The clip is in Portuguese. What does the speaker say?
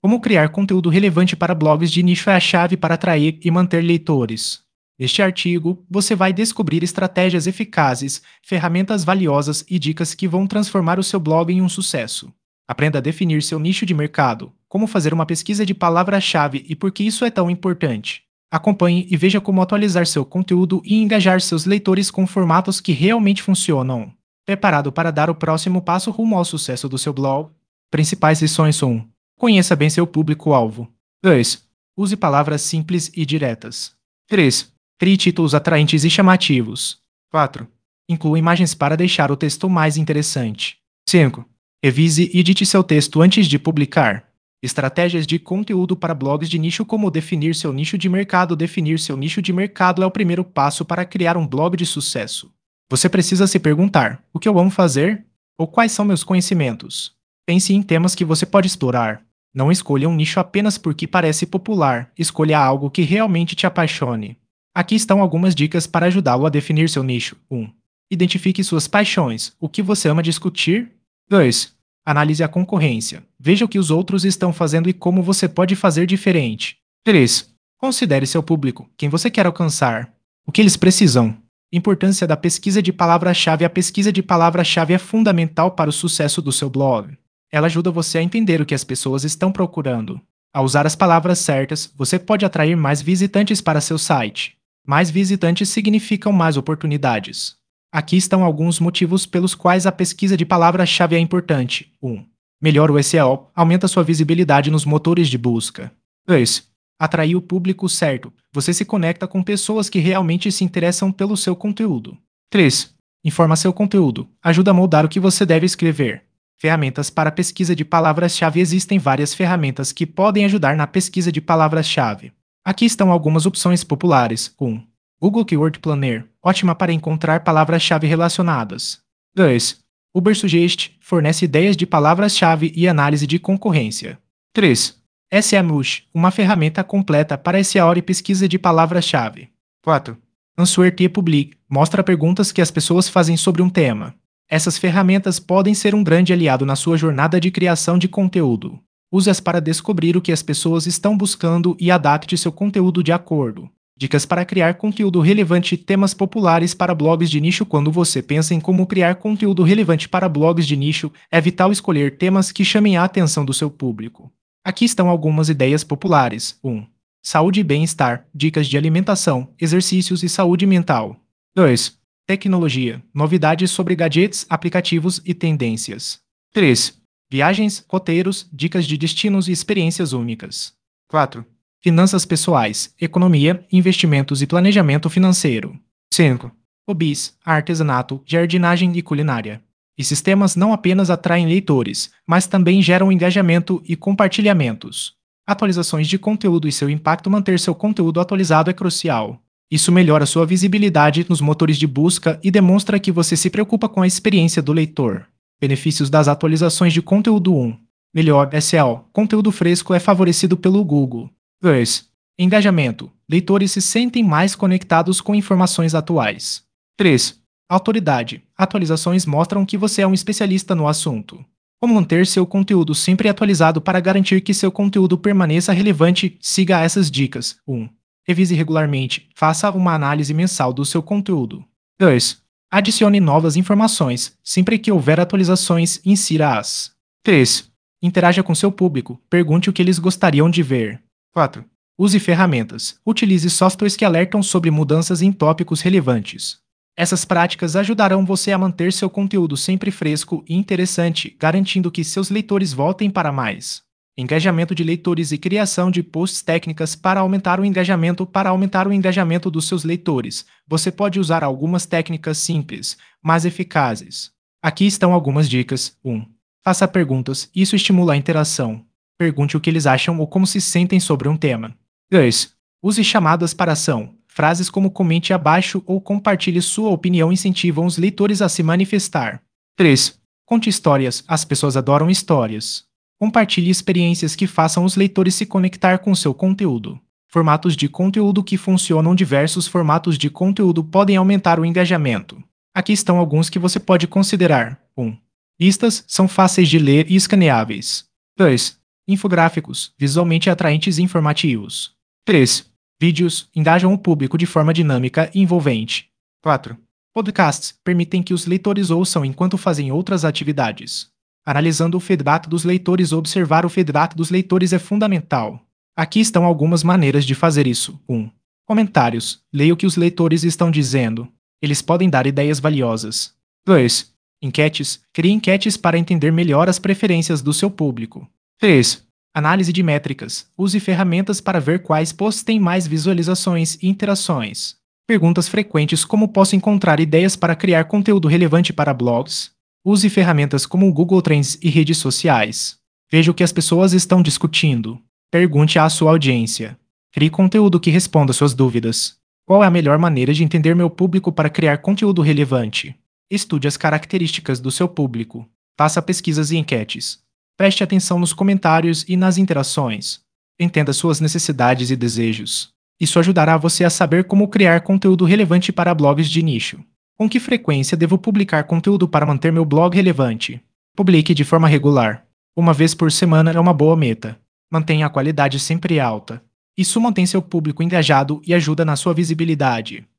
Como criar conteúdo relevante para blogs de nicho é a chave para atrair e manter leitores. Neste artigo, você vai descobrir estratégias eficazes, ferramentas valiosas e dicas que vão transformar o seu blog em um sucesso. Aprenda a definir seu nicho de mercado, como fazer uma pesquisa de palavra-chave e por que isso é tão importante. Acompanhe e veja como atualizar seu conteúdo e engajar seus leitores com formatos que realmente funcionam. Preparado para dar o próximo passo rumo ao sucesso do seu blog? Principais lições são: 1. Conheça bem seu público-alvo. 2. Use palavras simples e diretas. 3. Crie títulos atraentes e chamativos. 4. Inclua imagens para deixar o texto mais interessante. 5. Revise e edite seu texto antes de publicar. Estratégias de conteúdo para blogs de nicho. Como definir seu nicho de mercado? Definir seu nicho de mercado é o primeiro passo para criar um blog de sucesso. Você precisa se perguntar: o que eu amo fazer? Ou quais são meus conhecimentos? Pense em temas que você pode explorar. Não escolha um nicho apenas porque parece popular, escolha algo que realmente te apaixone. Aqui estão algumas dicas para ajudá-lo a definir seu nicho. 1. Identifique suas paixões, o que você ama discutir. 2. Analise a concorrência. Veja o que os outros estão fazendo e como você pode fazer diferente. 3. Considere seu público, quem você quer alcançar, o que eles precisam. Importância da pesquisa de palavra-chave. A pesquisa de palavra-chave é fundamental para o sucesso do seu blog. Ela ajuda você a entender o que as pessoas estão procurando. Ao usar as palavras certas, você pode atrair mais visitantes para seu site. Mais visitantes significam mais oportunidades. Aqui estão alguns motivos pelos quais a pesquisa de palavra-chave é importante. 1. Melhora o SEO, aumenta sua visibilidade nos motores de busca. 2. Atrair o público certo. Você se conecta com pessoas que realmente se interessam pelo seu conteúdo. 3. Informa seu conteúdo. Ajuda a moldar o que você deve escrever. Ferramentas para pesquisa de palavras-chave. Existem várias ferramentas que podem ajudar na pesquisa de palavras-chave. Aqui estão algumas opções populares. 1. Google Keyword Planner, ótima para encontrar palavras-chave relacionadas. 2. Ubersuggest, fornece ideias de palavras-chave e análise de concorrência. 3. SEMrush, uma ferramenta completa para SEO e pesquisa de palavras-chave. 4. Answer Public, mostra perguntas que as pessoas fazem sobre um tema. Essas ferramentas podem ser um grande aliado na sua jornada de criação de conteúdo. Use-as para descobrir o que as pessoas estão buscando e adapte seu conteúdo de acordo. Dicas para criar conteúdo relevante. Temas populares para blogs de nicho. Quando você pensa em como criar conteúdo relevante para blogs de nicho, é vital escolher temas que chamem a atenção do seu público. Aqui estão algumas ideias populares. 1. Saúde e bem-estar, dicas de alimentação, exercícios e saúde mental. 2. Tecnologia, novidades sobre gadgets, aplicativos e tendências. 3. Viagens, roteiros, dicas de destinos e experiências únicas. 4. Finanças pessoais, economia, investimentos e planejamento financeiro. 5. Hobbies, artesanato, jardinagem e culinária. Esses temas não apenas atraem leitores, mas também geram engajamento e compartilhamentos. Atualizações de conteúdo e seu impacto. Manter seu conteúdo atualizado é crucial. Isso melhora sua visibilidade nos motores de busca e demonstra que você se preocupa com a experiência do leitor. Benefícios das atualizações de conteúdo. 1. Melhor SEO. Conteúdo fresco é favorecido pelo Google. 2. Engajamento. Leitores se sentem mais conectados com informações atuais. 3. Autoridade. Atualizações mostram que você é um especialista no assunto. Como manter seu conteúdo sempre atualizado? Para garantir que seu conteúdo permaneça relevante, siga essas dicas. 1. Revise regularmente. Faça uma análise mensal do seu conteúdo. 2. Adicione novas informações. Sempre que houver atualizações, insira-as. 3. Interaja com seu público. Pergunte o que eles gostariam de ver. 4. Use ferramentas. Utilize softwares que alertam sobre mudanças em tópicos relevantes. Essas práticas ajudarão você a manter seu conteúdo sempre fresco e interessante, garantindo que seus leitores voltem para mais. Engajamento de leitores e criação de posts. Técnicas para aumentar o engajamento. Para aumentar o engajamento dos seus leitores, você pode usar algumas técnicas simples, mas eficazes. Aqui estão algumas dicas. 1. Faça perguntas. Isso estimula a interação. Pergunte o que eles acham ou como se sentem sobre um tema. 2. Use chamadas para ação. Frases como comente abaixo ou compartilhe sua opinião incentivam os leitores a se manifestar. 3. Conte histórias. As pessoas adoram histórias. Compartilhe experiências que façam os leitores se conectar com seu conteúdo. Formatos de conteúdo que funcionam. Diversos formatos de conteúdo podem aumentar o engajamento. Aqui estão alguns que você pode considerar. 1. Listas são fáceis de ler e escaneáveis. 2. Infográficos, visualmente atraentes e informativos. 3. Vídeos engajam o público de forma dinâmica e envolvente. 4. Podcasts permitem que os leitores ouçam enquanto fazem outras atividades. Analisando o feedback dos leitores, observar o feedback dos leitores é fundamental. Aqui estão algumas maneiras de fazer isso. 1. Comentários. Leia o que os leitores estão dizendo. Eles podem dar ideias valiosas. 2. Enquetes. Crie enquetes para entender melhor as preferências do seu público. 3. Análise de métricas. Use ferramentas para ver quais posts têm mais visualizações e interações. Perguntas frequentes: como posso encontrar ideias para criar conteúdo relevante para blogs? Use ferramentas como o Google Trends e redes sociais. Veja o que as pessoas estão discutindo. Pergunte à sua audiência. Crie conteúdo que responda suas dúvidas. Qual é a melhor maneira de entender meu público para criar conteúdo relevante? Estude as características do seu público. Faça pesquisas e enquetes. Preste atenção nos comentários e nas interações. Entenda suas necessidades e desejos. Isso ajudará você a saber como criar conteúdo relevante para blogs de nicho. Com que frequência devo publicar conteúdo para manter meu blog relevante? Publique de forma regular. Uma vez por semana é uma boa meta. Mantenha a qualidade sempre alta. Isso mantém seu público engajado e ajuda na sua visibilidade.